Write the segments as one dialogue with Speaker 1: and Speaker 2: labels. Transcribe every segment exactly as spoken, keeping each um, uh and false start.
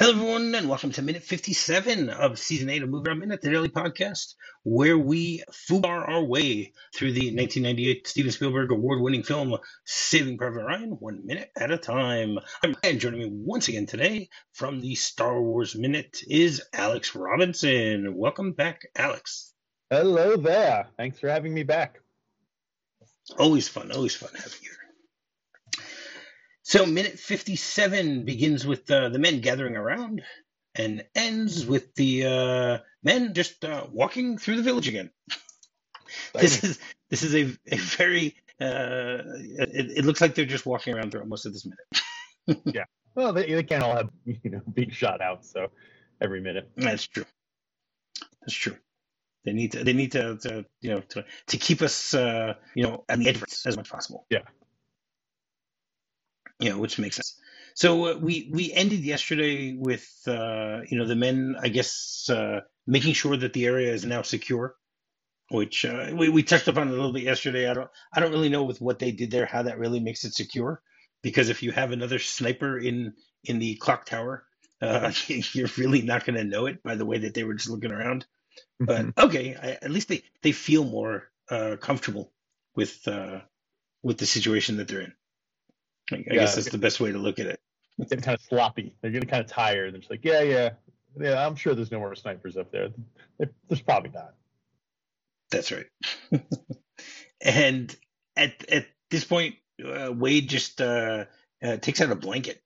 Speaker 1: Hello, everyone, and welcome to minute fifty-seven of season eight of Movie Round Minute, the daily podcast, where we foobar our way through the nineteen ninety-eight Steven Spielberg award-winning film Saving Private Ryan, one minute at a time. I'm Ryan. Joining me once again today from the Star Wars Minute is Alex Robinson. Welcome back, Alex.
Speaker 2: Hello there. Thanks for having me back.
Speaker 1: Always fun, always fun having you. So minute fifty-seven begins with uh, the men gathering around and ends with the uh, men just uh, walking through the village again. this is this is a, a very, uh, it, it looks like they're just walking around throughout most of this minute.
Speaker 2: Yeah. Well, they, they can't all have, you know, big shot outs, so every minute.
Speaker 1: That's true. That's true. They need to, they need to, to you know, to, to keep us, uh, you know, on the edge as much as possible.
Speaker 2: Yeah.
Speaker 1: You know, which makes sense. So uh, we we ended yesterday with uh, you know the men, I guess, uh, making sure that the area is now secure, which uh, we we touched upon a little bit yesterday. I don't I don't really know with what they did there how that really makes it secure, because if you have another sniper in in the clock tower, uh, you're really not going to know it by the way that they were just looking around. But okay, I, at least they they feel more uh, comfortable with uh, with the situation that they're in. I yeah, guess that's the best way to look at it.
Speaker 2: It's kind of sloppy. They're getting kind of tired. They're just like, yeah, yeah, yeah. I'm sure there's no more snipers up there. There's probably not.
Speaker 1: That's right. And at at this point, uh, Wade just uh, uh, takes out a blanket,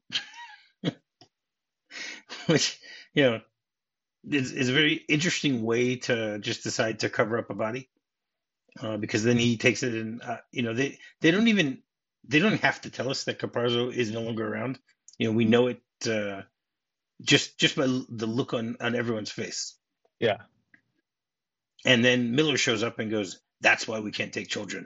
Speaker 1: which you know is, is a very interesting way to just decide to cover up a body, uh, because then he takes it and uh, you know they they don't even. They don't have to tell us that Caparzo is no longer around. You know, we know it uh, just just by the look on, on everyone's face.
Speaker 2: Yeah.
Speaker 1: And then Miller shows up and goes, "That's why we can't take children."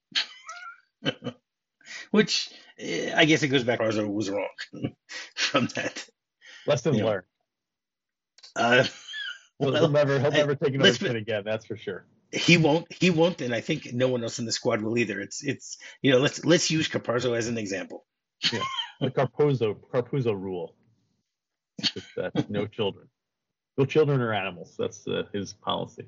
Speaker 1: Which, eh, I guess it goes back to Caparzo was wrong from that.
Speaker 2: Lesson
Speaker 1: you
Speaker 2: learned.
Speaker 1: Uh,
Speaker 2: well, he'll never, he'll never I, take another shit again, that's for sure.
Speaker 1: He won't. He won't, and I think no one else in the squad will either. It's, it's, you know, let's let's use Caparzo as an example.
Speaker 2: Yeah, the Carpuzzo Carpuzzo rule. Just, uh, no children. No children or animals. That's uh, his policy.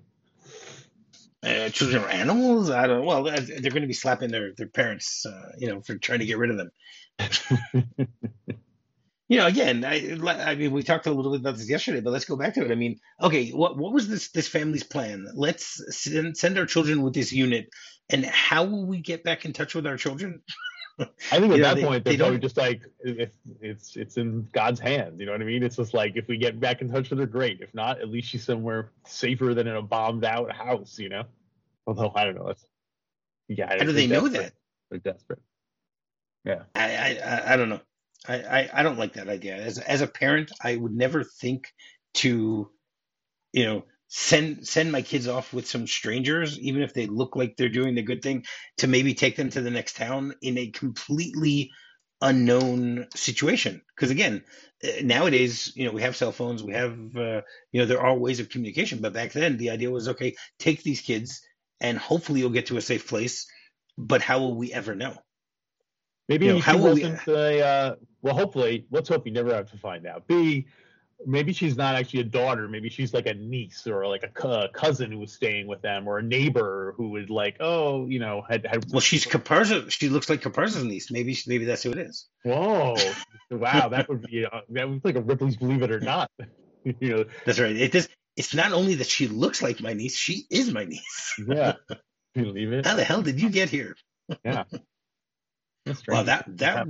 Speaker 1: Uh, children or animals? I don't. Well, they're going to be slapping their their parents, uh, you know, for trying to get rid of them. You know, again, I, I mean, we talked a little bit about this yesterday, but let's go back to it. I mean, okay, what what was this this family's plan? Let's send, send our children with this unit, and how will we get back in touch with our children?
Speaker 2: I think at
Speaker 1: You know,
Speaker 2: that
Speaker 1: they-
Speaker 2: point,
Speaker 1: they
Speaker 2: they're probably
Speaker 1: don't-
Speaker 2: just like, it's, it's it's in God's hands. You know what I mean? It's just like, if we get back in touch with her, great. If not, at least she's somewhere safer than in a bombed out house. You know? Although I don't know. That's, yeah.
Speaker 1: How do they know that?
Speaker 2: They're desperate. Yeah.
Speaker 1: I, I I- I don't know. I, I, I don't like that idea. As as a parent, I would never think to, you know, send send my kids off with some strangers, even if they look like they're doing the good thing, to maybe take them to the next town in a completely unknown situation. Because again, uh, nowadays, you know, we have cell phones, we have, uh, you know, there are ways of communication. But back then, the idea was, okay, take these kids, and hopefully you'll get to a safe place. But how will we ever know?
Speaker 2: Maybe
Speaker 1: You know,
Speaker 2: she
Speaker 1: how will we-
Speaker 2: wasn't a, uh, well, hopefully, let's hope you never have to find out. B, maybe she's not actually a daughter. Maybe she's like a niece or like a co- cousin who was staying with them, or a neighbor who would like, oh, you know, had, had
Speaker 1: Well, she's Caparzo. She looks like Caparzo's niece. Maybe she- maybe that's who it is.
Speaker 2: whoa, wow, that would be, uh, that would be like a Ripley's Believe It or Not. You know,
Speaker 1: That's right. It is. It's not only that she looks like my niece; she is my niece.
Speaker 2: yeah, believe it.
Speaker 1: How the hell did you get here?
Speaker 2: Yeah. That's
Speaker 1: Well,
Speaker 2: strange.
Speaker 1: that that.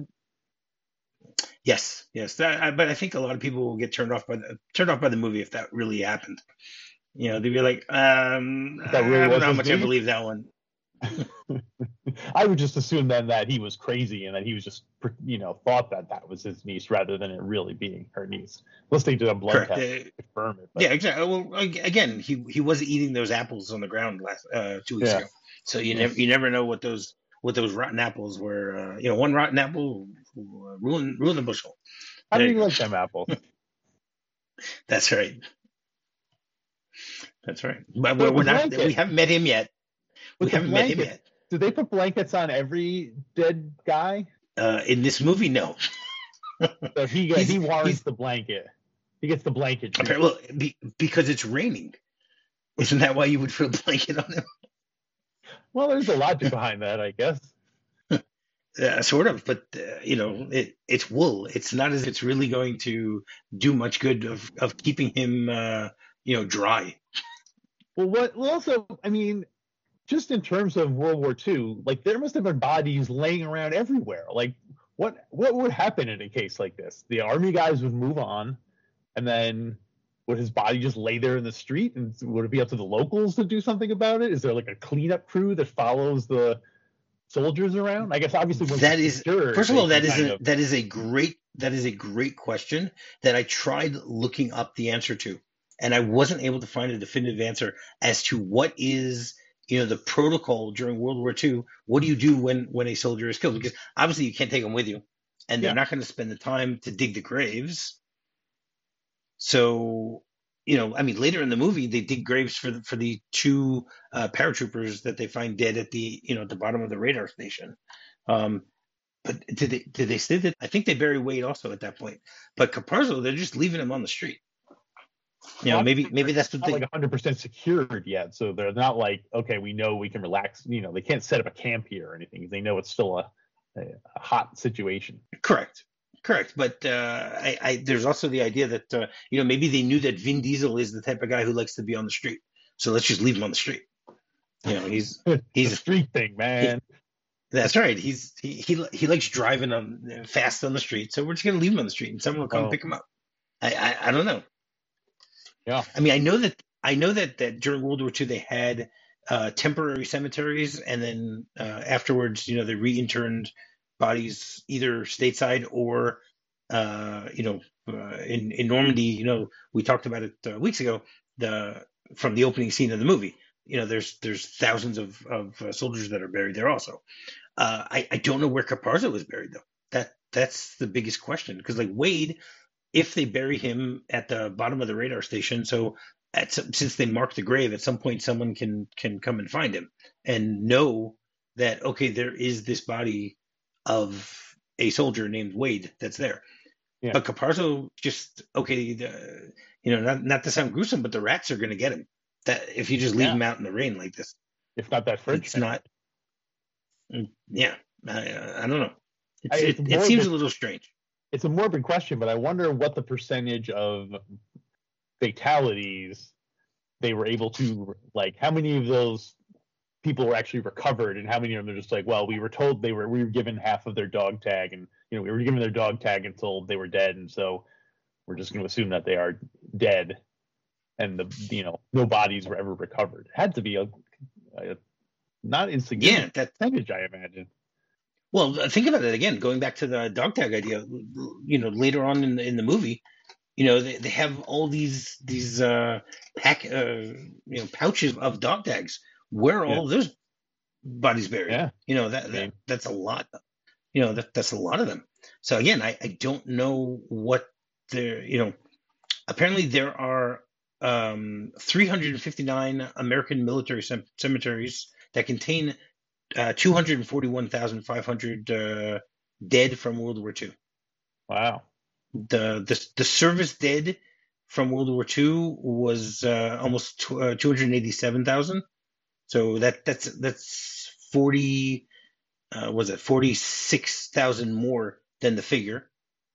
Speaker 1: Yes, yes. That, I, but I think a lot of people will get turned off by the turned off by the movie if that really happened. You know, they'd be like, um,
Speaker 2: That really
Speaker 1: I don't
Speaker 2: was
Speaker 1: know how
Speaker 2: his
Speaker 1: much I
Speaker 2: niece?
Speaker 1: believe that one.
Speaker 2: I would just assume then that he was crazy and that he was just, you know, thought that that was his niece rather than it really being her niece. Unless they did a blood
Speaker 1: Correct.
Speaker 2: test
Speaker 1: Uh,
Speaker 2: to confirm it. But
Speaker 1: Yeah, exactly. Well, ag- again, he he was eating those apples on the ground last uh, two weeks
Speaker 2: Yeah.
Speaker 1: ago, so you never you never know what those what those rotten apples were. Uh, you know, one rotten apple will ruin ruin the bushel.
Speaker 2: How do
Speaker 1: There
Speaker 2: you
Speaker 1: you go.
Speaker 2: like them apples?
Speaker 1: That's right. That's right. But
Speaker 2: So
Speaker 1: we're, we're
Speaker 2: the
Speaker 1: not.
Speaker 2: blanket-
Speaker 1: We haven't met him yet.
Speaker 2: With
Speaker 1: we
Speaker 2: the
Speaker 1: haven't met him
Speaker 2: blanket,
Speaker 1: yet.
Speaker 2: Did they put blankets on every dead guy?
Speaker 1: Uh, in this movie, no.
Speaker 2: So he
Speaker 1: He's-
Speaker 2: he warrants
Speaker 1: he's-
Speaker 2: the blanket. He gets the blanket
Speaker 1: Okay,
Speaker 2: treatment.
Speaker 1: well, be, because it's raining. Isn't that why you would put a blanket on him?
Speaker 2: Well, there's a logic behind that, I guess.
Speaker 1: Uh, sort of, but uh, you know, it, it's wool. It's not as if it's really going to do much good of, of keeping him, uh, you know, dry.
Speaker 2: Well, what? Well, also, I mean, just in terms of World War Two, like there must have been bodies laying around everywhere. Like, what what would happen in a case like this? The army guys would move on, and then would his body just lay there in the street? And would it be up to the locals to do something about it? Is there like a cleanup crew that follows the soldiers around? I guess obviously once
Speaker 1: That
Speaker 2: it's
Speaker 1: is,
Speaker 2: secured,
Speaker 1: first of
Speaker 2: they
Speaker 1: all,
Speaker 2: can
Speaker 1: that is
Speaker 2: kind
Speaker 1: a
Speaker 2: of.
Speaker 1: that is a great that is a great question that I tried looking up the answer to, and I wasn't able to find a definitive answer as to what is, you know, the protocol during World War Two. What do you do when when a soldier is killed? Because obviously you can't take them with you, and they're
Speaker 2: Yeah.
Speaker 1: not going to spend the time to dig the graves. So, you know, I mean, later in the movie, they dig graves for the, for the two uh, paratroopers that they find dead at the, you know, at the bottom of the radar station. Um, but did they did they say that? I think they bury Wade also at that point. But Caparzo, they're just leaving him on the street. You know,
Speaker 2: Well,
Speaker 1: maybe
Speaker 2: they're
Speaker 1: maybe that's what
Speaker 2: not like
Speaker 1: they.
Speaker 2: one hundred percent secured yet, so they're not like, okay, we know we can relax. You know, they can't set up a camp here or anything. They know it's still a, a, a hot situation.
Speaker 1: Correct, correct. But uh, I, I there's also the idea that uh, you know, maybe they knew that Vin Diesel is the type of guy who likes to be on the street. So let's just leave him on the street. You know, he's
Speaker 2: The
Speaker 1: he's
Speaker 2: street thing,
Speaker 1: he,
Speaker 2: man.
Speaker 1: that's right. He's he, he he likes driving on fast on the street. So we're just gonna leave him on the street, and someone will come
Speaker 2: Oh,
Speaker 1: pick him up. I I, I don't know.
Speaker 2: yeah.
Speaker 1: I mean, I know that I know that that during World War Two they had uh, temporary cemeteries, and then uh, afterwards, you know, they reinterned bodies either stateside or, uh, you know, uh, in in Normandy. You know, we talked about it uh, weeks ago. The from the opening scene of the movie. You know, there's there's thousands of of uh, soldiers that are buried there also. Uh, I I don't know where Caparzo was buried though. That that's the biggest question because like Wade, if they bury him at the bottom of the radar station, so at some, since they marked the grave, at some point someone can can come and find him and know that okay, there is this body of a soldier named Wade that's there.
Speaker 2: Yeah.
Speaker 1: But Caparzo just okay, the, you know, not not to sound gruesome, but the rats are going to get him. That if you just leave
Speaker 2: Yeah.
Speaker 1: him out in the rain like this,
Speaker 2: If not that French
Speaker 1: it's
Speaker 2: man.
Speaker 1: not. Yeah, I, I don't know. It's,
Speaker 2: I, it's
Speaker 1: it, it
Speaker 2: more
Speaker 1: seems
Speaker 2: than-
Speaker 1: a little strange.
Speaker 2: It's a morbid question, but I wonder what the percentage of fatalities they were able to, like, how many of those people were actually recovered, and how many of them are just like, well, we were told they were we were given half of their dog tag, and you know we were given their dog tag until they were dead, and so we're just going to assume that they are dead, and the you know no bodies were ever recovered. It had to be a, a not insignificant
Speaker 1: Yeah, that
Speaker 2: percentage, I imagine.
Speaker 1: well, think about it again. Going back to the dog tag idea, you know, later on in the in the movie, you know, they, they have all these these uh, pack, uh, you know, pouches of dog tags. Where are
Speaker 2: Yeah.
Speaker 1: all those bodies buried?
Speaker 2: Yeah.
Speaker 1: You know, that,
Speaker 2: I
Speaker 1: that
Speaker 2: mean-
Speaker 1: that's a lot. You know, that that's a lot of them. So again, I, I don't know what they're. You know, apparently there are um, three hundred fifty-nine American military cem- cemeteries that contain uh, two hundred forty-one thousand five hundred uh, dead from World War Two.
Speaker 2: Wow.
Speaker 1: The, the the service dead from World War Two was uh, almost tw- uh, two hundred eighty-seven thousand. So that that's that's forty. Uh, was it forty-six thousand more than the figure?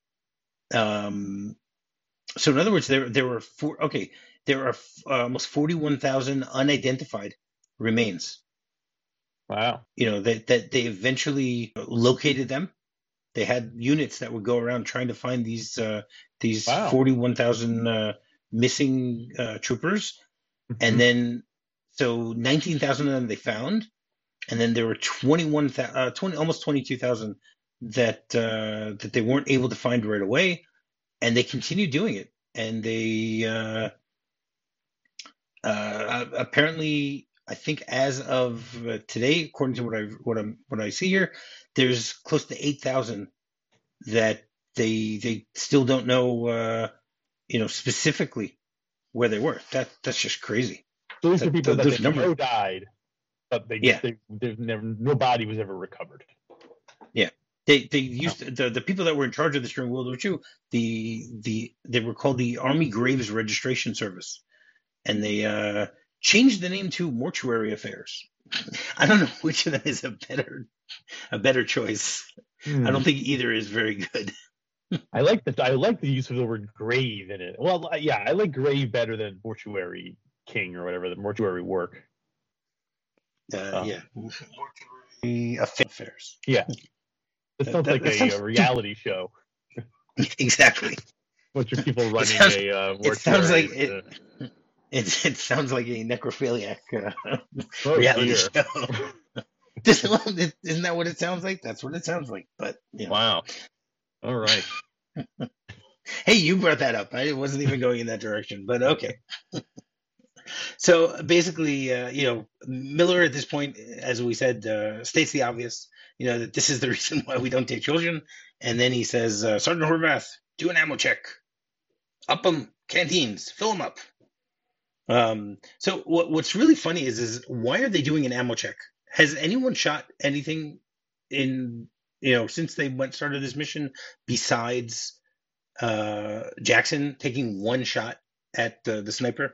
Speaker 1: Um, so in other words, there there were four. Okay, there are uh, almost forty-one thousand unidentified remains.
Speaker 2: Wow.
Speaker 1: You know that that they eventually located them. They had units that would go around trying to find these uh, these
Speaker 2: Wow.
Speaker 1: forty-one thousand uh, missing uh, troopers, and then so nineteen thousand of them they found, and then there were twenty-one, uh, twenty, almost twenty-two thousand that uh, that they weren't able to find right away, and they continued doing it, and they uh, uh, apparently, I think as of uh, today, according to what I what I what I see here, there's close to eight thousand that they they still don't know, uh, you know, specifically where they were. That that's just crazy.
Speaker 2: So these
Speaker 1: That-
Speaker 2: are people
Speaker 1: that-
Speaker 2: that
Speaker 1: those
Speaker 2: they
Speaker 1: numbers-
Speaker 2: know died, but they
Speaker 1: Yeah.
Speaker 2: they they've never no body was ever recovered.
Speaker 1: They they used the the people that were in charge of this during World War Two. The the they were called the Army Graves Registration Service, and they uh, changed the name to Mortuary Affairs. I don't know which of them is a better a better choice.
Speaker 2: Hmm.
Speaker 1: I don't think either is very good.
Speaker 2: I like the I like the use of the word grave in it. Well, yeah, I like grave better than mortuary king or whatever, the mortuary work.
Speaker 1: Uh,
Speaker 2: Oh.
Speaker 1: Yeah, Mortuary Affairs.
Speaker 2: Yeah, it sounds
Speaker 1: That-
Speaker 2: like
Speaker 1: that
Speaker 2: a,
Speaker 1: sounds
Speaker 2: a reality show.
Speaker 1: Exactly.
Speaker 2: Bunch of people running
Speaker 1: sounds-
Speaker 2: a uh, mortuary.
Speaker 1: It sounds like
Speaker 2: uh,
Speaker 1: it. It, it sounds like a necrophiliac uh,
Speaker 2: oh,
Speaker 1: reality
Speaker 2: dear.
Speaker 1: show. This one, it- isn't that what it sounds like? That's what it sounds like. But you know.
Speaker 2: Wow. All right.
Speaker 1: Hey, you brought that up. I wasn't even going in that direction, but okay. So basically, uh, you know, Miller at this point, as we said, uh, states the obvious. You know that this is the reason why we don't take children. And then he says, uh, Sergeant Horvath, do an ammo check. Up them canteens, fill them up. Um, so what, what's really funny is, is why are they doing an ammo check? Has anyone shot anything in, you know, since they went started this mission besides uh, Jackson taking one shot at the, the sniper?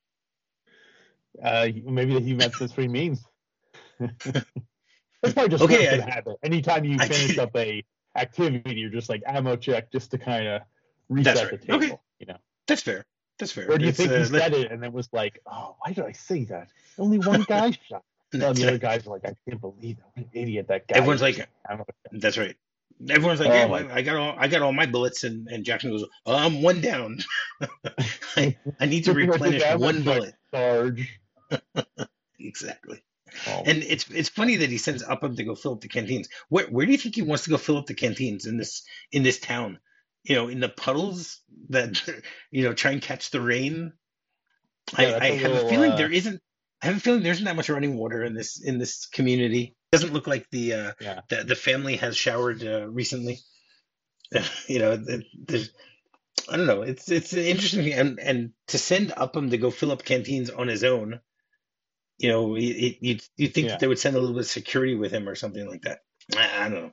Speaker 2: Uh, maybe he meant that's what he means. That's probably just
Speaker 1: Okay,
Speaker 2: okay,
Speaker 1: I-
Speaker 2: habit. Anytime you
Speaker 1: I
Speaker 2: finish
Speaker 1: did-
Speaker 2: up a activity, you're just like ammo check just to kind of reset
Speaker 1: That's right.
Speaker 2: the table.
Speaker 1: Okay.
Speaker 2: You know.
Speaker 1: That's fair. That's fair.
Speaker 2: Or do you
Speaker 1: It's,
Speaker 2: think
Speaker 1: uh,
Speaker 2: he
Speaker 1: let-
Speaker 2: said it and it was like, oh, why did I say that? Only one guy shot. No,
Speaker 1: That's
Speaker 2: the other
Speaker 1: right.
Speaker 2: guys are like, I can't believe that. What an idiot that guy.
Speaker 1: Everyone's
Speaker 2: is.
Speaker 1: like,
Speaker 2: Ammo check.
Speaker 1: That's right. Everyone's like,
Speaker 2: Oh,
Speaker 1: yeah,
Speaker 2: my-
Speaker 1: well, I got all I got all my bullets, and, and Jackson goes, oh, I'm one down. I, I need to
Speaker 2: Looking at this
Speaker 1: replenish
Speaker 2: ammo
Speaker 1: one
Speaker 2: check,
Speaker 1: bullet.
Speaker 2: Sarge.
Speaker 1: Exactly.
Speaker 2: Oh,
Speaker 1: And it's it's funny that he sends Upham to go fill up the canteens. Where where do you think he wants to go fill up the canteens in this in this town? You know, in the puddles that you know try and catch the rain.
Speaker 2: Yeah,
Speaker 1: I,
Speaker 2: that's
Speaker 1: I
Speaker 2: a
Speaker 1: have a
Speaker 2: little,
Speaker 1: feeling
Speaker 2: uh,
Speaker 1: there isn't. I have a feeling there isn't that much running water in this in this community. Doesn't look like the uh,
Speaker 2: yeah.
Speaker 1: the, the family has showered uh, recently. You know, th- there's I don't know. It's it's interesting, and and to send Upham to go fill up canteens on his own. You know, you you you think
Speaker 2: Yeah.
Speaker 1: that they would send a little bit of security with him or something like that. I, I don't know.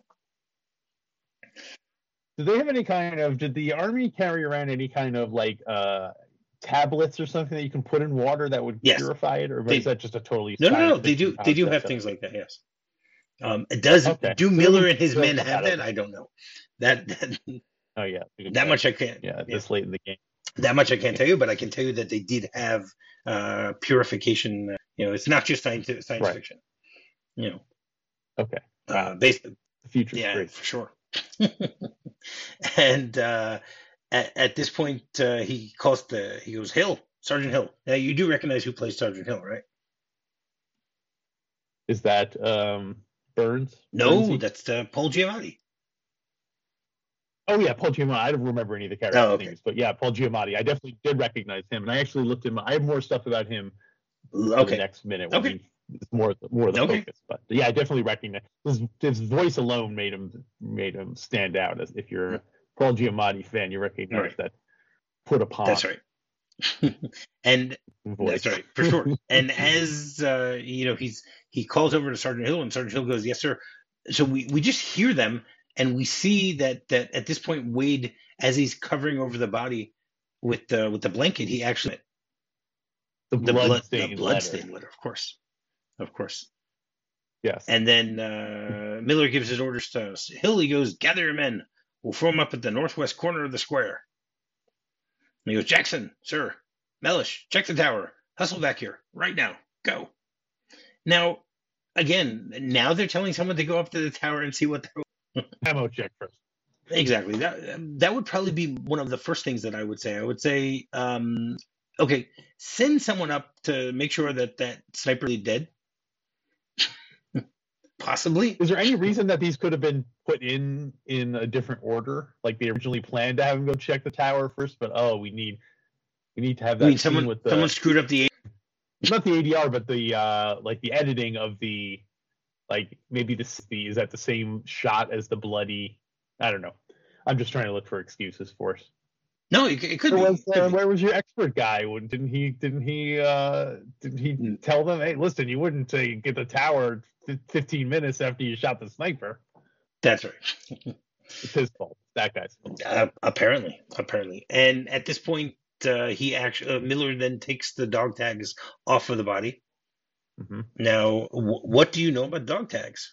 Speaker 2: Did they have any kind of? Did the army carry around any kind of like uh, tablets or something that you can put in water that would
Speaker 1: Yes.
Speaker 2: purify it, or
Speaker 1: They-
Speaker 2: is that just a totally
Speaker 1: No, no, no.
Speaker 2: science
Speaker 1: They do
Speaker 2: fiction
Speaker 1: they do
Speaker 2: concept
Speaker 1: have
Speaker 2: that-
Speaker 1: things like that. Yes. Um, does
Speaker 2: Okay.
Speaker 1: do
Speaker 2: So
Speaker 1: Miller
Speaker 2: we
Speaker 1: and his
Speaker 2: still
Speaker 1: men
Speaker 2: got
Speaker 1: have
Speaker 2: it.
Speaker 1: that? I don't know. That that,
Speaker 2: Oh yeah, we can
Speaker 1: that
Speaker 2: tell.
Speaker 1: much I can't.
Speaker 2: Yeah,
Speaker 1: yeah.
Speaker 2: this late in the game.
Speaker 1: That much I can't tell you, but I can tell you that they did have uh, purification. uh, You know, it's not just science science
Speaker 2: Right.
Speaker 1: fiction. You know,
Speaker 2: Okay,
Speaker 1: uh, based
Speaker 2: the future's
Speaker 1: yeah,
Speaker 2: great.
Speaker 1: for sure. And uh, at, at this point, uh, he calls the he goes Hill, Sergeant Hill. Now you do recognize who plays Sergeant Hill, right?
Speaker 2: Is that um, Burns?
Speaker 1: No,
Speaker 2: Burnsy?
Speaker 1: that's uh, Paul Giamatti.
Speaker 2: Oh yeah, Paul Giamatti. I don't remember any of the character
Speaker 1: Oh, okay.
Speaker 2: names, but yeah, Paul Giamatti. I definitely did recognize him, and I actually looked him. I have more stuff about him for the
Speaker 1: Okay,
Speaker 2: next minute. When
Speaker 1: Okay.
Speaker 2: he, it's more more of the
Speaker 1: Okay.
Speaker 2: focus, but yeah, I definitely recognize his, his voice alone made him made him stand out. As if you're a Paul Giamatti fan, you recognize
Speaker 1: Right.
Speaker 2: that put upon
Speaker 1: that's right. And
Speaker 2: voice.
Speaker 1: that's right, for sure. And as uh, you know, he's he calls over to Sergeant Hill, and Sergeant Hill goes, "Yes, sir." So we, we just hear them, and we see that that at this point, Wade, as he's covering over the body with the with the blanket, he actually
Speaker 2: The
Speaker 1: the
Speaker 2: blood
Speaker 1: blood the
Speaker 2: stained letter.
Speaker 1: bloodstained letter, of course, of course.
Speaker 2: Yes.
Speaker 1: And then uh, Miller gives his orders to Hill. He goes, "Gather your men. We'll form up at the northwest corner of the square." And he goes, "Jackson, sir, Mellish, check the tower. Hustle back here right now. Go." Now, again, now they're telling someone to go up to the tower and see what they're
Speaker 2: Ammo check first.
Speaker 1: exactly. That that would probably be one of the first things that I would say. I would say, um, okay, send someone up to make sure that that sniper is dead. Possibly.
Speaker 2: Is there any reason that these could have been put in in a different order? Like they originally planned to have him go check the tower first, but oh, we need we need to have
Speaker 1: I
Speaker 2: that
Speaker 1: mean,
Speaker 2: scene
Speaker 1: someone
Speaker 2: with the
Speaker 1: someone screwed up the.
Speaker 2: not the A D R, but the uh like the editing of the like maybe this the is that the same shot as the bloody. I don't know. I'm just trying to look for excuses for us.
Speaker 1: No, it, it could
Speaker 2: Where
Speaker 1: be.
Speaker 2: was,
Speaker 1: It could
Speaker 2: uh,
Speaker 1: be.
Speaker 2: where was your expert guy? When- Didn't he? Didn't he? Uh, didn't he
Speaker 1: Mm.
Speaker 2: tell them? Hey, listen, you wouldn't say get the tower f- fifteen minutes after you shot the sniper.
Speaker 1: That's right.
Speaker 2: It's his fault. That guy's fault.
Speaker 1: Uh, apparently, apparently, and at this point, uh, he actually uh, Miller then takes the dog tags off of the body.
Speaker 2: Hmm.
Speaker 1: Now, w- what do you know about dog tags?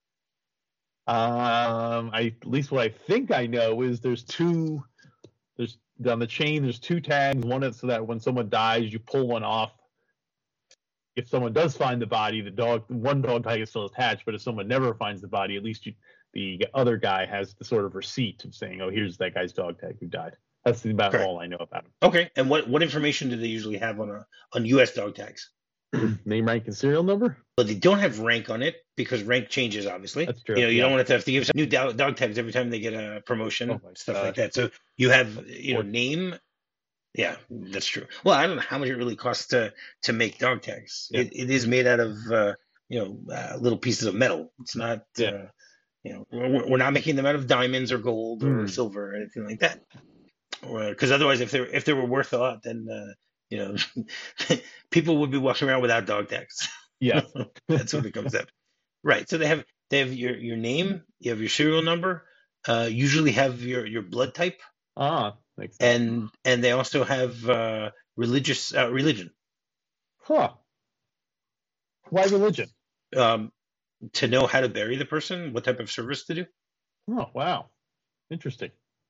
Speaker 2: Um, I at least what I think I know is there's two. There's on the chain. There's two tags. One is so that when someone dies, you pull one off. If someone does find the body, the dog one dog tag is still attached. But if someone never finds the body, at least you, the other guy has the sort of receipt of saying, "Oh, here's that guy's dog tag who died." That's about
Speaker 1: Correct.
Speaker 2: all I know about him.
Speaker 1: Okay, and what what information do they usually have on a on U S dog tags?
Speaker 2: Name, rank, and serial number.
Speaker 1: But they don't have rank on it because rank changes, obviously.
Speaker 2: That's true.
Speaker 1: You know, you
Speaker 2: yeah.
Speaker 1: don't want to have to give some new dog, dog tags every time they get a promotion,
Speaker 2: Oh my
Speaker 1: stuff
Speaker 2: God.
Speaker 1: like that. So you have, you know,
Speaker 2: Or-
Speaker 1: name. Yeah, that's true. Well, I don't know how much it really costs to to make dog tags.
Speaker 2: Yeah.
Speaker 1: It, it is made out of, uh, you know, uh, little pieces of metal. It's not,
Speaker 2: Yeah.
Speaker 1: uh, you know, we're, we're not making them out of diamonds or gold or
Speaker 2: Mm.
Speaker 1: silver or anything like that. Because otherwise, if they if they were worth a lot, then uh, you know, people would be walking around without dog tags.
Speaker 2: Yeah.
Speaker 1: That's what it comes out. Right. So they have they have your your name, you have your serial number, uh, usually have your your blood type,
Speaker 2: Ah, makes sense.
Speaker 1: and and they also have uh, religious uh, religion
Speaker 2: Huh. Why religion?
Speaker 1: um, to know how to bury the person, what type of service to do.
Speaker 2: Oh, wow. Interesting.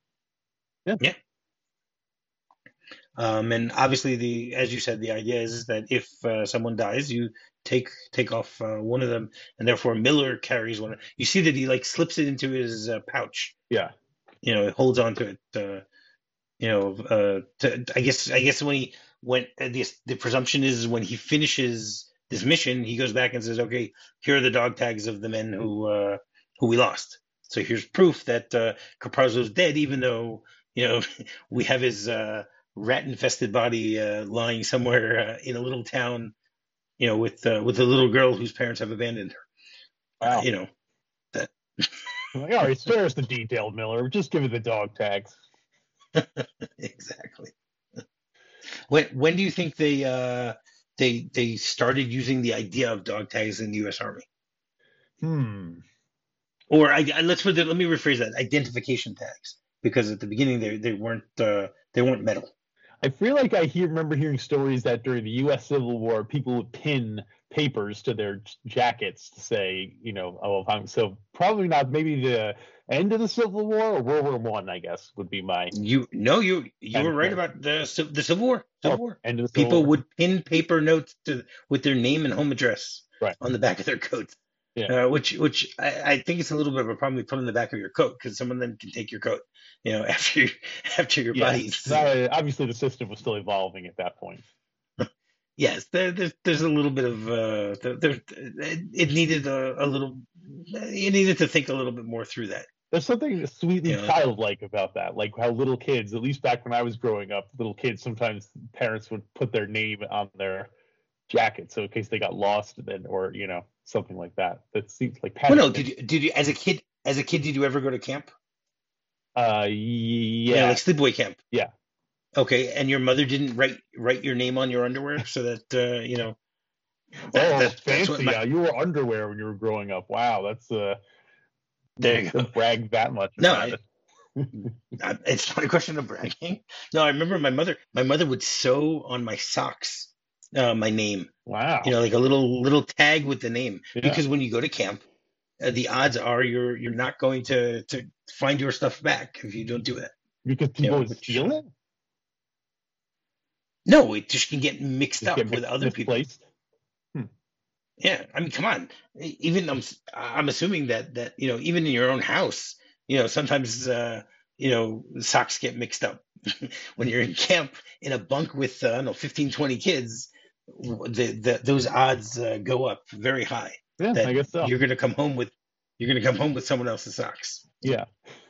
Speaker 1: Um, and obviously, the as you said, the idea is, is that if uh, someone dies, you take take off uh, one of them, and therefore Miller carries one. You see that he like slips it into his uh, pouch.
Speaker 2: Yeah.
Speaker 1: You know, holds on to it. Uh, you know, uh, to, I guess I guess when he when uh, the the presumption is when he finishes this mission, he goes back and says, "Okay, here are the dog tags of the men who uh, who we lost. So here's proof that uh, Caparzo's dead, even though you know we have his uh, rat-infested body uh, lying somewhere uh, in a little town, you know, with uh, with a little girl whose parents have abandoned her.
Speaker 2: Wow.
Speaker 1: Uh, you know, that
Speaker 2: Like, all right, spare us the detail, Miller. Just give it the dog tags.
Speaker 1: exactly. When when do you think they uh, they they started using the idea of dog tags in the U S Army?
Speaker 2: Hmm.
Speaker 1: Or I, I- let's put it, let me rephrase that: identification tags, because at the beginning they they weren't uh, they weren't metal.
Speaker 2: I feel like I hear, remember hearing stories that during the U S Civil War, people would pin papers to their jackets to say, you know, oh, if I'm so probably not. Maybe the end of the Civil War or World War One, I guess, would be my
Speaker 1: You no, you you
Speaker 2: And-
Speaker 1: were right about the Civ- the Civil War. Civil
Speaker 2: oh,
Speaker 1: War.
Speaker 2: end of the Civil
Speaker 1: People
Speaker 2: War.
Speaker 1: would pin paper notes to with their name and home address
Speaker 2: Right.
Speaker 1: on the back of their coats.
Speaker 2: Yeah.
Speaker 1: Uh, which which I, I think it's a little bit of a problem. You put on the back of your coat because someone then can take your coat. You know, after you, after your
Speaker 2: Yeah.
Speaker 1: body's.
Speaker 2: Now, obviously, the system was still evolving at that point.
Speaker 1: Yes, there, there's there's a little bit of uh, there, there it needed a, a little. You needed to think a little bit more through that.
Speaker 2: There's something sweetly
Speaker 1: Yeah.
Speaker 2: childlike about that, like how little kids, at least back when I was growing up, little kids sometimes parents would put their name on their jacket, so in case they got lost, then or you know something like that. That seems like
Speaker 1: Well, no,
Speaker 2: pattern.
Speaker 1: did you did you as a kid as a kid did you ever go to camp?
Speaker 2: Uh,
Speaker 1: Yeah,
Speaker 2: yeah,
Speaker 1: like sleepaway camp.
Speaker 2: yeah.
Speaker 1: Okay, and your mother didn't write write your name on your underwear so that uh, you know.
Speaker 2: Oh,
Speaker 1: that- that- that's
Speaker 2: fancy!
Speaker 1: what my-
Speaker 2: Yeah, you wore underwear when you were growing up. Wow, that's uh,
Speaker 1: There you go.
Speaker 2: don't brag that much.
Speaker 1: No,
Speaker 2: about
Speaker 1: I-
Speaker 2: it.
Speaker 1: I- it's not a question of bragging. No, I remember my mother. My mother would sew on my socks uh, my name.
Speaker 2: Wow.
Speaker 1: You know, like a little little tag with the name.
Speaker 2: Yeah.
Speaker 1: Because when you go to camp, uh, the odds are you're you're not going to to find your stuff back if you don't do that.
Speaker 2: because people
Speaker 1: Yeah,
Speaker 2: would
Speaker 1: which-
Speaker 2: steal it.
Speaker 1: No, it just can get mixed
Speaker 2: Just
Speaker 1: up
Speaker 2: get
Speaker 1: with
Speaker 2: mis-
Speaker 1: other people.
Speaker 2: misplaced.
Speaker 1: Yeah, I mean, come on. E- Even I'm I'm assuming that that you know even in your own house, you know sometimes uh, you know socks get mixed up. When you're in camp in a bunk with uh, I don't know fifteen, twenty kids, w- the, the those odds uh, go up very high.
Speaker 2: Yeah,
Speaker 1: That
Speaker 2: I guess so.
Speaker 1: you're gonna come home with you're gonna come home with someone else's socks.
Speaker 2: Yeah.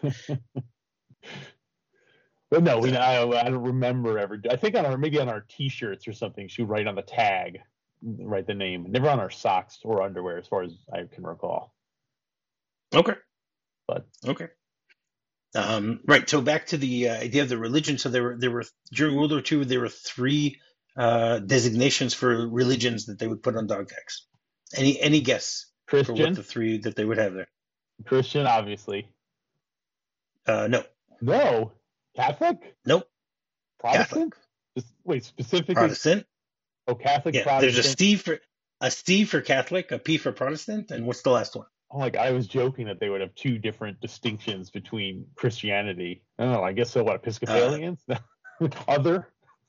Speaker 2: But no, we I, I don't remember ever. I think on our maybe on our T-shirts or something, she would write on the tag, write the name. Never on our socks or underwear, as far as I can recall.
Speaker 1: Okay.
Speaker 2: But
Speaker 1: Okay. Um, right. So back to the uh, idea of the religion. So there were there were during World War Two there were three uh, designations for religions that they would put on dog tags. Any any guess for what
Speaker 2: Christian,
Speaker 1: the three that they would have there?
Speaker 2: Christian, obviously.
Speaker 1: Uh, no.
Speaker 2: No. Catholic?
Speaker 1: Nope.
Speaker 2: Protestant?
Speaker 1: Catholic.
Speaker 2: Just, wait, specifically.
Speaker 1: Protestant.
Speaker 2: Oh, Catholic,
Speaker 1: Yeah.
Speaker 2: Protestant.
Speaker 1: There's a Steve for a Steve for Catholic, a P for Protestant, and what's the last one?
Speaker 2: Oh, like I was joking that they would have two different distinctions between Christianity. Oh, I guess so. What, Episcopalians? Uh, Other?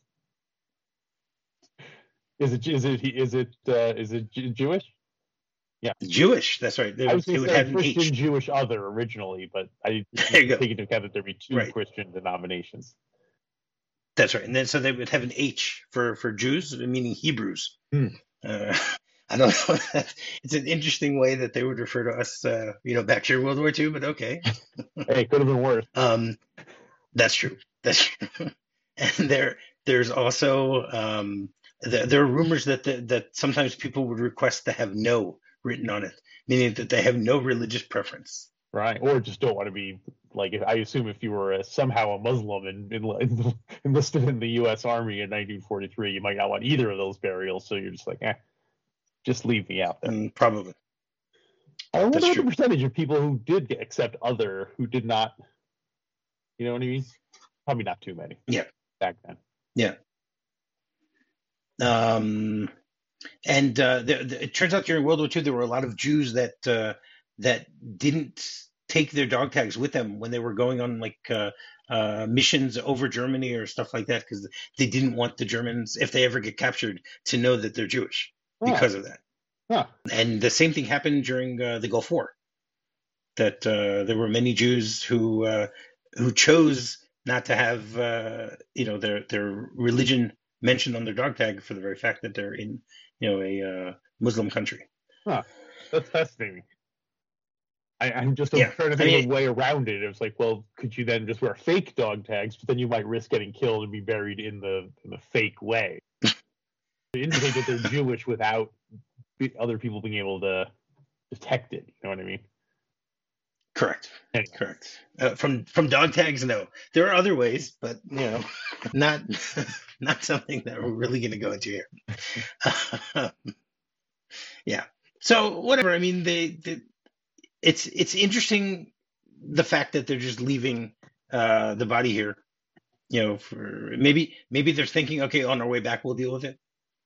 Speaker 2: Is it is it is it uh, is it Jewish? Yeah,
Speaker 1: Jewish. That's right. They,
Speaker 2: I was going to say Christian,
Speaker 1: H.
Speaker 2: Jewish, other originally, but I
Speaker 1: there you go.
Speaker 2: take into account that there'd be two
Speaker 1: right. Christian
Speaker 2: denominations.
Speaker 1: That's right, and then so they would have an H for for Jews, meaning Hebrews.
Speaker 2: Hmm.
Speaker 1: Uh, I don't know. It's an interesting way that they would refer to us, uh, you know, back during World War Two, but okay.
Speaker 2: Hey, it could have been worse.
Speaker 1: Um, that's true. That's true. And there, there's also um, there, there are rumors that the, that sometimes people would request to have "no" written on it, meaning that they have no religious preference.
Speaker 2: Right, or just don't want to be like. I assume if you were a, somehow a Muslim and, and enlisted in the U S Army in nineteen forty-three, you might not want either of those burials. So you're just like, eh, just leave me out there.
Speaker 1: Mm, probably.
Speaker 2: I wonder what the percentage of people who did get, accept other who did not. You know what I mean? Probably not too many.
Speaker 1: Yeah.
Speaker 2: Back then.
Speaker 1: Yeah. Um, and uh, the, the, it turns out during World War Two there were a lot of Jews that uh, that didn't take their dog tags with them when they were going on like uh, uh, missions over Germany or stuff like that, because they didn't want the Germans, if they ever get captured, to know that they're Jewish because oh. of that.
Speaker 2: Huh.
Speaker 1: And the same thing happened during uh, the Gulf War. That uh, there were many Jews who uh, who chose not to have uh, you know their their religion mentioned on their dog tag for the very fact that they're in you know a uh, Muslim country.
Speaker 2: Huh. That's fascinating. I, I'm just
Speaker 1: yeah.
Speaker 2: trying to think
Speaker 1: I mean,
Speaker 2: of a way around it. It was like, well, could you then just wear fake dog tags, but then you might risk getting killed and be buried in the in the fake way. They indicate that they're Jewish without other people being able to detect it. You know what I mean?
Speaker 1: Correct.
Speaker 2: Anyway.
Speaker 1: Correct. Uh, from from dog tags, no. There are other ways, but you know, not not something that we're really going to go into here. Uh, yeah. So whatever. I mean, they, they it's it's interesting the fact that they're just leaving uh, the body here. You know, for maybe maybe they're thinking, okay, on our way back we'll deal with it.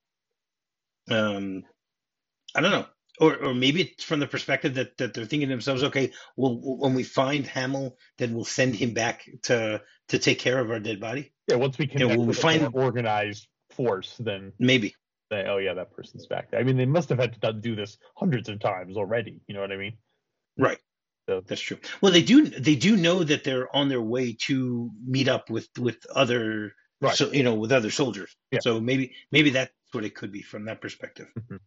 Speaker 1: Um, I don't know. Or, or maybe it's from the perspective that, that they're thinking to themselves, okay, well, when we find Hamill, then we'll send him back to to take care of our dead body.
Speaker 2: Yeah, once we connect
Speaker 1: you know, we'll
Speaker 2: with
Speaker 1: find
Speaker 2: a more organized force, then
Speaker 1: maybe.
Speaker 2: Say, oh yeah, that person's back there. I mean, they must have had to do this hundreds of times already. You know what I mean?
Speaker 1: Right.
Speaker 2: So
Speaker 1: that's true. Well, they do they do know that they're on their way to meet up with with other,
Speaker 2: right.
Speaker 1: so, you know, with other soldiers.
Speaker 2: Yeah.
Speaker 1: So maybe maybe that's what it could be from that perspective.
Speaker 2: Mm-hmm.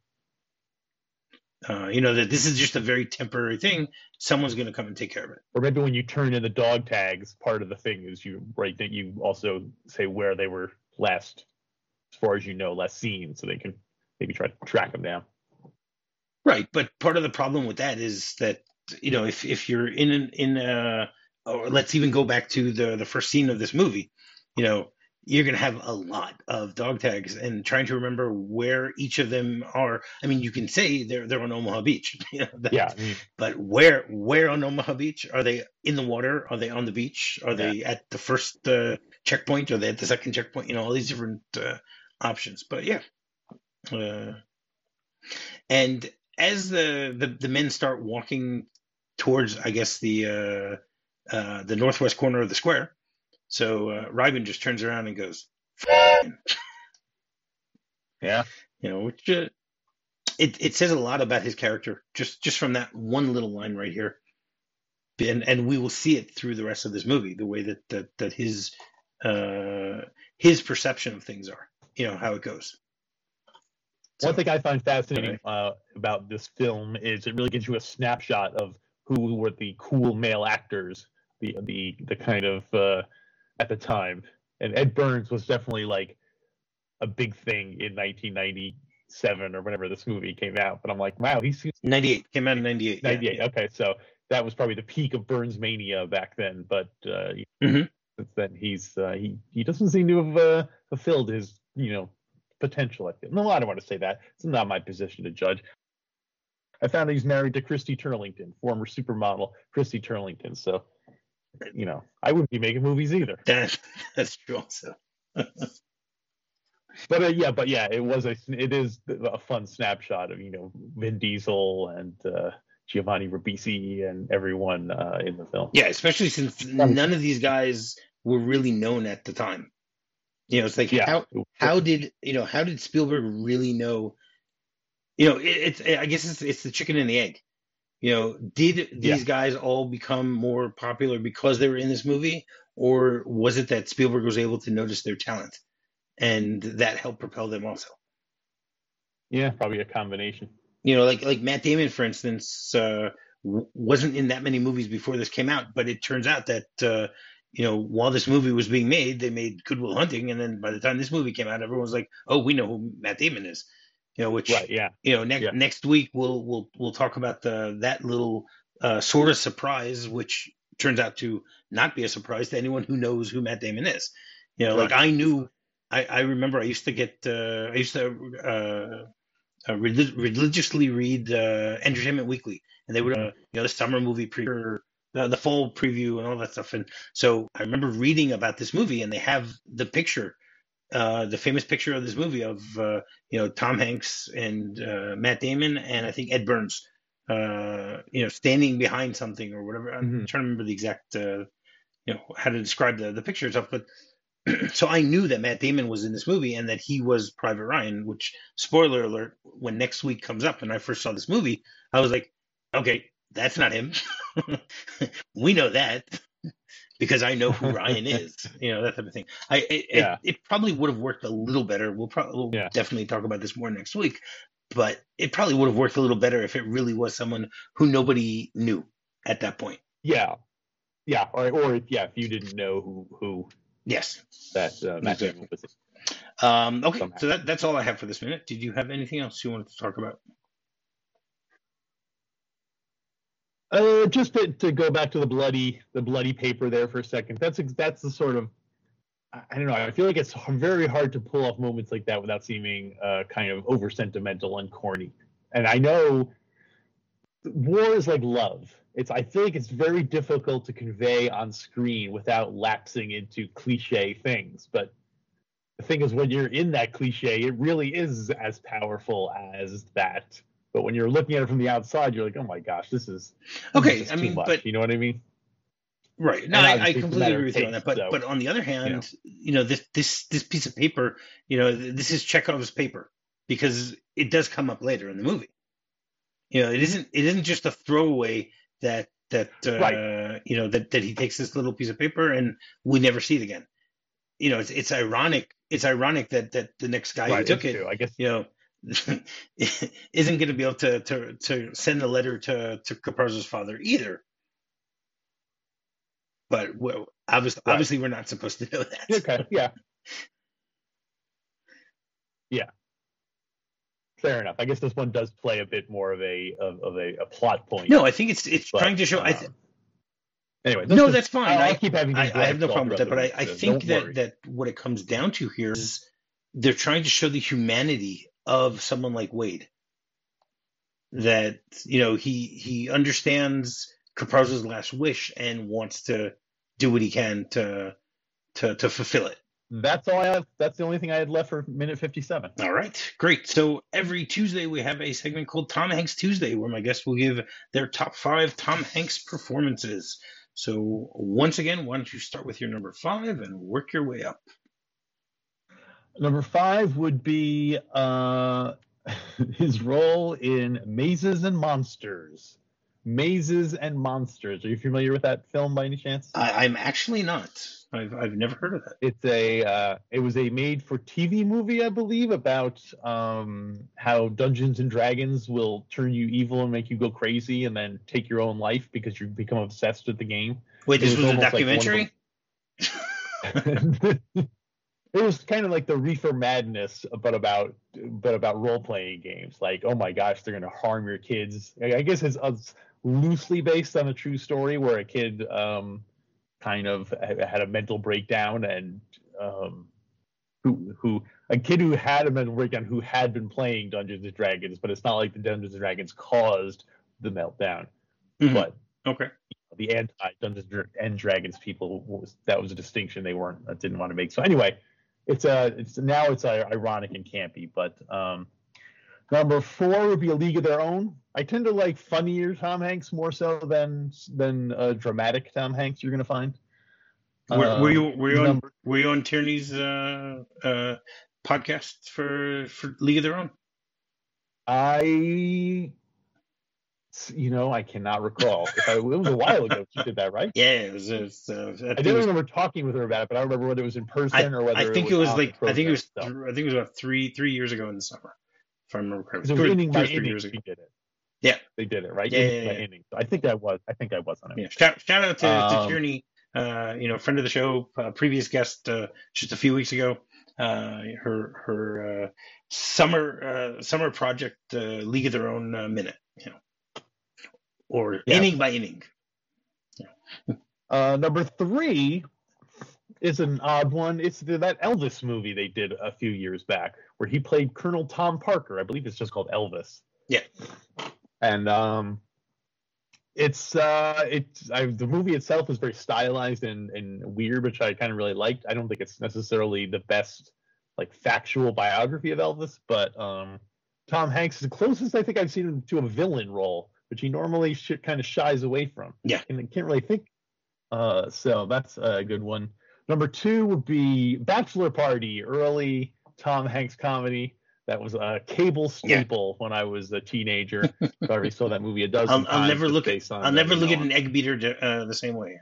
Speaker 1: Uh, you know, that this is just a very temporary thing. Someone's going to come and take care of it.
Speaker 2: Or maybe when you turn in the dog tags, part of the thing is you right that you also say where they were last, as far as you know, last seen, so they can maybe try to track them down.
Speaker 1: Right, but part of the problem with that is that, you know, if if you're in an, in a, or let's even go back to the the first scene of this movie, you know, you're going to have a lot of dog tags, and trying to remember where each of them are. I mean, you can say they're they're on Omaha Beach, you know, that,
Speaker 2: yeah. I mean,
Speaker 1: but where where on Omaha Beach? Are they in the water? Are they on the beach? Are
Speaker 2: yeah.
Speaker 1: they at the first uh, checkpoint? Are they at the second checkpoint? You know, all these different uh, options. But yeah, uh, and as the, the the men start walking towards, I guess the uh, uh, the northwest corner of the square. So uh, Reiben just turns around and goes,
Speaker 2: yeah,
Speaker 1: you know, which uh, it it says a lot about his character just just from that one little line right here, and and we will see it through the rest of this movie, the way that that that his uh, his perception of things are, you know, how it goes.
Speaker 2: So, one thing I find fascinating uh, about this film is it really gives you a snapshot of who were the cool male actors, the the the kind of uh, at the time. And Ed Burns was definitely like a big thing in nineteen ninety-seven or whenever this movie came out. But I'm like, wow, he's
Speaker 1: ninety-eight came out in ninety-eight.
Speaker 2: ninety-eight.
Speaker 1: Yeah.
Speaker 2: Okay, so that was probably the peak of Burns mania back then. But uh,
Speaker 1: mm-hmm.
Speaker 2: since then, he's uh, he he doesn't seem to have uh, fulfilled his you know potential. I feel. No, I don't want to say that. It's not my position to judge. I found he's married to Christy Turlington, former supermodel Christy Turlington. So, you know, I wouldn't be making movies either.
Speaker 1: That, that's true also.
Speaker 2: But uh, yeah, but yeah, it was a it is a fun snapshot of, you know, Vin Diesel and uh, Giovanni Ribisi and everyone uh, in the film.
Speaker 1: Yeah, especially since none of these guys were really known at the time. You know, it's like, yeah. how how did you know how did Spielberg really know? You know, it, it's I guess it's it's the chicken and the egg. You know, did these yeah. guys all become more popular because they were in this movie, or was it that Spielberg was able to notice their talent, and that helped propel them also?
Speaker 2: Yeah, probably a combination.
Speaker 1: You know, like like Matt Damon, for instance, uh, w- wasn't in that many movies before this came out, but it turns out that uh, you know, while this movie was being made, they made Good Will Hunting, and then by the time this movie came out, everyone was like, "Oh, we know who Matt Damon is." You know, which
Speaker 2: right, yeah.
Speaker 1: you know, next
Speaker 2: yeah.
Speaker 1: next week we'll we'll we'll talk about the that little uh, sort of surprise, which turns out to not be a surprise to anyone who knows who Matt Damon is. You know, right. like I knew, I, I remember I used to get, uh, I used to uh, uh, relig- religiously read uh, Entertainment Weekly, and they would, uh, you know, the summer movie preview, the, the fall preview, and all that stuff. And so I remember reading about this movie, and they have the picture. Uh, the famous picture of this movie of uh, you know, Tom Hanks and uh, Matt Damon and I think Ed Burns, uh, you know, standing behind something or whatever. I'm mm-hmm. trying to remember the exact uh, you know, how to describe the the picture itself. But so I knew that Matt Damon was in this movie and that he was Private Ryan. Which, spoiler alert, when next week comes up and I first saw this movie, I was like, okay, that's not him. We know that. Because I know who Ryan is, you know, that type of thing. I it, yeah. it, it probably would have worked a little better. We'll probably we'll yeah. definitely talk about this more next week, but it probably would have worked a little better if it really was someone who nobody knew at that point.
Speaker 2: Yeah, yeah, or or yeah, if you didn't know who who.
Speaker 1: Yes,
Speaker 2: that uh, Matt
Speaker 1: exactly. was. Um, okay, Somehow. so that that's all I have for this minute. Did you have anything else you wanted to talk about?
Speaker 2: Uh, just to, to go back to the bloody the bloody paper there for a second. That's that's the sort of, I don't know. I feel like it's very hard to pull off moments like that without seeming uh, kind of over sentimental and corny. And I know war is like love. It's I feel like it's very difficult to convey on screen without lapsing into cliche things. But the thing is, when you're in that cliche, it really is as powerful as that. But when you're looking at it from the outside, you're like, oh my gosh, this is
Speaker 1: okay.
Speaker 2: This is
Speaker 1: I mean,
Speaker 2: much.
Speaker 1: but
Speaker 2: you know what I mean,
Speaker 1: right? No, I, I completely agree with you on that. But so, but on the other hand, you know, you know, this this this piece of paper, you know, this is Chekhov's paper because it does come up later in the movie. You know, it isn't it isn't just a throwaway that that uh, right. you know that that he takes this little piece of paper and we never see it again. You know, it's it's ironic. It's ironic that that the next guy
Speaker 2: right,
Speaker 1: who took it,
Speaker 2: true. I guess,
Speaker 1: you know. isn't going to be able to, to to send a letter to to Caparzo's father either. But well, obviously, right. obviously, we're not supposed to know that.
Speaker 2: Okay. Yeah. Yeah. Fair enough. I guess this one does play a bit more of a of, of a, a plot point.
Speaker 1: No, I think it's it's but, trying to show. Um, I th-
Speaker 2: anyway,
Speaker 1: no, just, that's fine.
Speaker 2: I'll,
Speaker 1: I
Speaker 2: I'll keep having.
Speaker 1: I, I have no problem with that, but I, I
Speaker 2: so
Speaker 1: think that
Speaker 2: worry.
Speaker 1: that what it comes down to here is they're trying to show the humanity of someone like Wade. That, you know, he he understands Caparzo's last wish and wants to do what he can to to to fulfill it.
Speaker 2: That's all I have. That's the only thing I had left for minute fifty-seven.
Speaker 1: All right, great. So every Tuesday we have a segment called Tom Hanks Tuesday, where my guests will give their top five Tom Hanks performances. So once again, why don't you start with your number five and work your way up?
Speaker 2: Number five would be uh, his role in Mazes and Monsters. Mazes and Monsters. Are you familiar with that film by any chance?
Speaker 1: I, I'm actually not. I've I've never heard of that.
Speaker 2: It's a uh, it was a made-for-T V movie, I believe, about um, how Dungeons and Dragons will turn you evil and make you go crazy, and then take your own life because you become obsessed with the game.
Speaker 1: Wait, this
Speaker 2: was,
Speaker 1: was a documentary?
Speaker 2: Like it was kind of like the Reefer Madness, but about but about role-playing games. Like, oh my gosh, they're going to harm your kids. I guess it's, it's loosely based on a true story where a kid um, kind of had a mental breakdown and um, who who a kid who had a mental breakdown who had been playing Dungeons and Dragons, but it's not like the Dungeons and Dragons caused the meltdown.
Speaker 1: Mm-hmm.
Speaker 2: But
Speaker 1: okay,
Speaker 2: the anti Dungeons and Dragons people was, that was a distinction they weren't didn't want to make. So anyway, it's a it's now it's a, ironic and campy. But um, number four would be A League of Their Own. I tend to like funnier Tom Hanks more so than than uh, dramatic Tom Hanks. You're gonna find.
Speaker 1: Were,
Speaker 2: Um,
Speaker 1: were you were you on
Speaker 2: number,
Speaker 1: were you on Tierney's uh, uh, podcast for for League of Their Own?
Speaker 2: I. You know, I cannot recall. If I, it was a while ago she did that, right?
Speaker 1: Yeah, it was. It was uh, I,
Speaker 2: I don't
Speaker 1: was,
Speaker 2: remember talking with her about it, but I don't remember whether it was in person
Speaker 1: I,
Speaker 2: or whether
Speaker 1: I think
Speaker 2: it was,
Speaker 1: it was like I think it was
Speaker 2: stuff.
Speaker 1: th- I think it was about three three years ago in the summer, if I remember correctly.
Speaker 2: It was
Speaker 1: three,
Speaker 2: inning by
Speaker 1: three,
Speaker 2: inning.
Speaker 1: Years ago.
Speaker 2: She did it.
Speaker 1: Yeah,
Speaker 2: they did it right.
Speaker 1: Yeah,
Speaker 2: inning
Speaker 1: yeah,
Speaker 2: by
Speaker 1: yeah.
Speaker 2: inning. So I think I was. I think I was on it.
Speaker 1: Yeah. Shout, shout out to,
Speaker 2: um,
Speaker 1: to Tierney, uh, you know, friend of the show, uh, previous guest, uh, just a few weeks ago. Uh, her her uh, summer uh, summer project, uh, League of Their Own uh, minute, you know, or
Speaker 2: yeah.
Speaker 1: inning by inning. Yeah.
Speaker 2: Uh, number three is an odd one. It's the, that Elvis movie they did a few years back where he played Colonel Tom Parker. I believe it's just called Elvis.
Speaker 1: Yeah.
Speaker 2: And um, it's uh, it's I, the movie itself is very stylized and, and weird, which I kind of really liked. I don't think it's necessarily the best like factual biography of Elvis, but um, Tom Hanks is the closest I think I've seen him to a villain role, which he normally sh- kind of shies away from.
Speaker 1: Yeah.
Speaker 2: And I can't really think. Uh, so that's a good one. Number two would be Bachelor Party, early Tom Hanks comedy. That was a cable staple yeah. when I was a teenager. I already saw that movie a dozen
Speaker 1: I'll,
Speaker 2: times.
Speaker 1: I'll never look at I'll never look
Speaker 2: on.
Speaker 1: at an egg beater uh, the same way.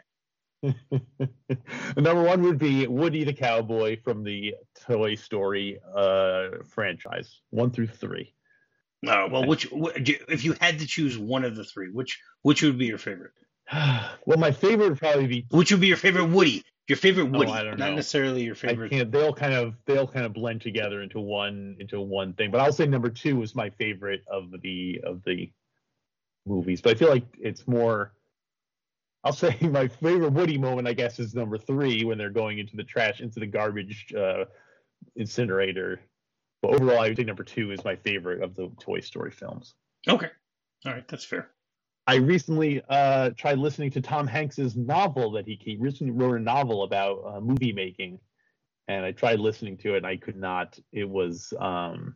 Speaker 2: Number one would be Woody the Cowboy from the Toy Story uh, franchise, one through three.
Speaker 1: Uh, well, which if you had to choose one of the three, which which would be your favorite?
Speaker 2: Well, my favorite would probably be.
Speaker 1: Which would be your favorite Woody? Your favorite Woody,
Speaker 2: oh, I don't
Speaker 1: not
Speaker 2: know.
Speaker 1: necessarily your favorite.
Speaker 2: I can't, they'll kind of they'll kind of blend together into one into one thing. But I'll say number two is my favorite of the of the movies. But I feel like it's more. I'll say my favorite Woody moment, I guess, is number three when they're going into the trash, into the garbage uh, incinerator. But overall, I would say number two is my favorite of the Toy Story films.
Speaker 1: Okay, all right, that's fair.
Speaker 2: I recently uh, tried listening to Tom Hanks's novel that he, he recently wrote a novel about uh, movie making, and I tried listening to it, and I could not. It was, um,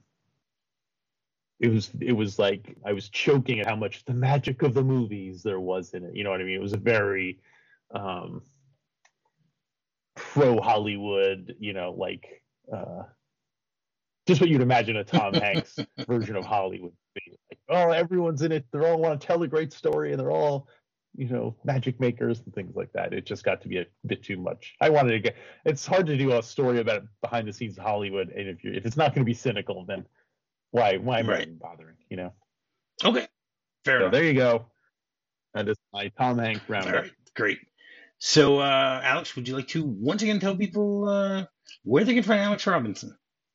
Speaker 2: it was, it was like I was choking at how much the magic of the movies there was in it. You know what I mean? It was a very um, pro Hollywood, you know, like uh, just what you'd imagine a Tom Hanks version of Hollywood. Like, oh, everyone's in it. They all want to tell a great story, and they're all, you know, magic makers and things like that. It just got to be a bit too much. I wanted to get. It's hard to do a story about behind the scenes of Hollywood, and if you if it's not going to be cynical, then why why am
Speaker 1: right.
Speaker 2: I even bothering? You know.
Speaker 1: Okay, fair
Speaker 2: so
Speaker 1: enough.
Speaker 2: There you go. That is my Tom Hanks roundup.
Speaker 1: All right, great. So, uh, Alex, would you like to once again tell people uh, where they can find Alex Robinson?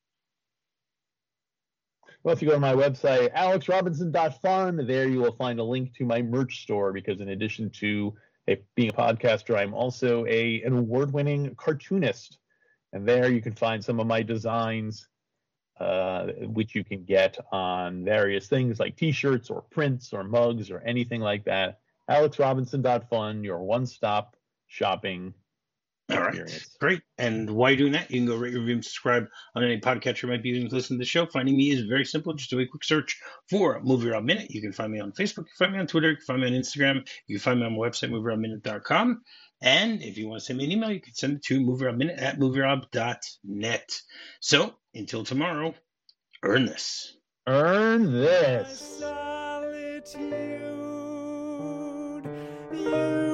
Speaker 2: Well, if you go to my website, alex robinson dot fun, there you will find a link to my merch store, because in addition to a, being a podcaster, I'm also a, an award-winning cartoonist. And there you can find some of my designs, uh, which you can get on various things like T-shirts or prints or mugs or anything like that. alex robinson dot fun, your one-stop shopping
Speaker 1: All right,
Speaker 2: experience.
Speaker 1: Great. And while you're doing that, you can go rate, review, and subscribe on any podcast you might be using to listen to the show. Finding me is very simple. Just do a quick search for Movie Rob Minute. You can find me on Facebook. You can find me on Twitter. You can find me on Instagram. You can find me on my website, movie rob minute dot com. And if you want to send me an email, you can send it to movierobminute at movierob dot net. So until tomorrow, earn this.
Speaker 2: Earn this.
Speaker 3: Solitude, you